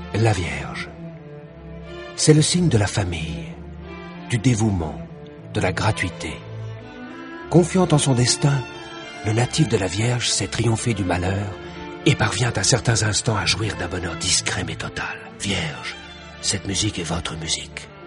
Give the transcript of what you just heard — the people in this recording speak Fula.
La Vierge. C'est le signe de la famille, du dévouement, de la gratuité. Confiant en son destin, le natif de la Vierge sait triompher du malheur et parvient à certains instants à jouir d'un bonheur discret mais total. Vierge, cette musique est votre musique.